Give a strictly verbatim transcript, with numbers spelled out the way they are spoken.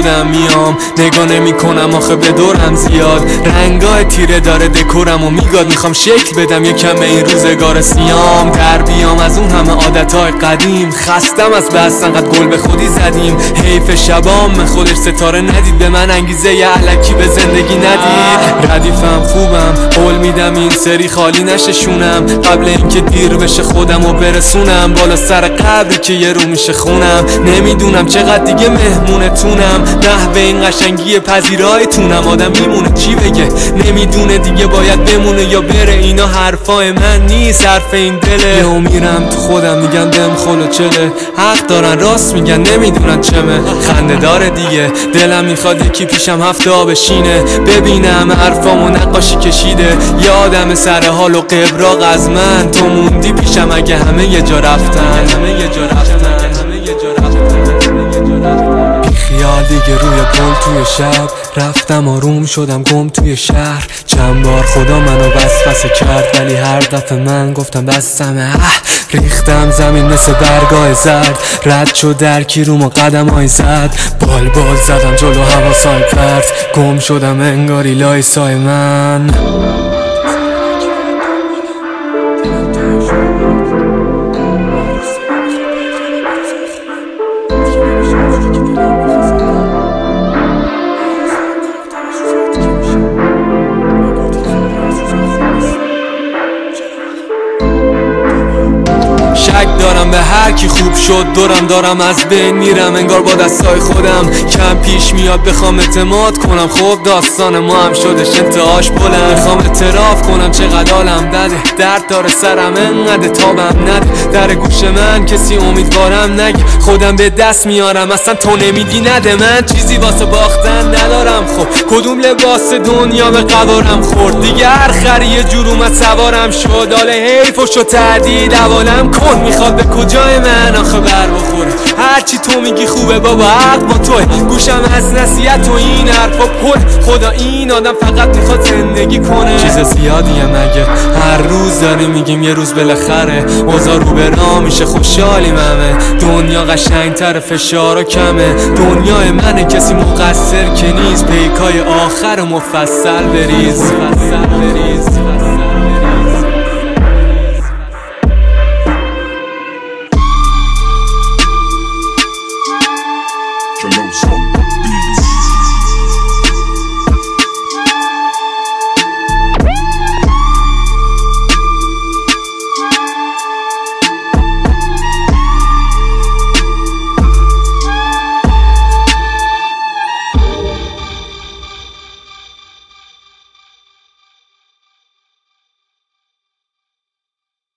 خودم میام، نگاه نمی کنم آخه به دورم زیاد، رنگای تیره داره دکورم و میگاد، میخوام شکل بدم یکم به این روزگار سیام، در بیام از اون همه عادتهای قدیم، خستم از بس انقدر گل به خودی زدیم، حیف شبام خودش ستاره ندید، به من انگیزه ی علکی به زندگی ندید، ردیفم خوبم قول میدم این سری خالی نشه شونم، قبل اینکه دیر بشه خودم و برسونم بالا سر قبری که یه رو میشه خونم، نمیدونم چقدر دیگه مهمونتونم، نحوه این قشنگی پذیرایتونم، آدم میمونه چی بگه نمیدونه دیگه باید بمونه یا بره، اینا حرفای من نیست حرف این دله، یهو میرم تو خودم میگم دم خلو چله، حق دارن راست میگن نمیدونن چمه، خنده داره دیگه دلم میخواد یکی پیشم هفته بشینه، ببینم حرفامو نقاشی کشیده، یه آدم سر حال و قبراق از من، تو موندی پیشم اگه همه یه جا رفتن، همه یه جا رفتن، همه یه جا رفتن، بی خیال دیگه روی پل توی شب رفتم، آروم شدم گم توی شهر، چند بار خدا منو وسوسه کرد ولی هر دفعه من گفتم بسمه، ریختم زمین مثل برگای زرد، رد شد درکی روم و قدم های زد، بال بال زدم جلو حواسای پرت، گم شدم انگاری لای سای من. شک دارم به هر کی خوب شد دورم دارم از بین میرم، انگار با دستای خودم کم پیش میاد بخوام اعتماد کنم، خب داستان ما هم شدش انتهاش بلند، میخوام اعتراف کنم چقدر حالم بده، درد داره سرم انقدر تابم نده، در گوش من کسی امیدوارم نگه، خودم به دست میارم اصلا تو نمیدی نده، من چیزی واسه باختن ندارم، خب کدوم لباس دنیا به قوارم خورد، دیگه هر خری یه جور اومد سوارم شد، حال حیف و شد تهدید حوالم کن، میخواد به کجای من آخه بر بخوره، هرچی تو میگی خوبه بابا حق با توه، گوشم از نصیحت و این حرفا پر، خدا این آدم فقط میخواد زندگی کنه، چیز زیادیه مگه هر روز داریم میگیم یه روز بالاخره اوضاع رو به راه میشه خوشحالیم همه، دنیا قشنگتر فشارا کمه، دنیای منه کسی مقصر که نیست، پیکای آخر مفصل بریز مفصل بریز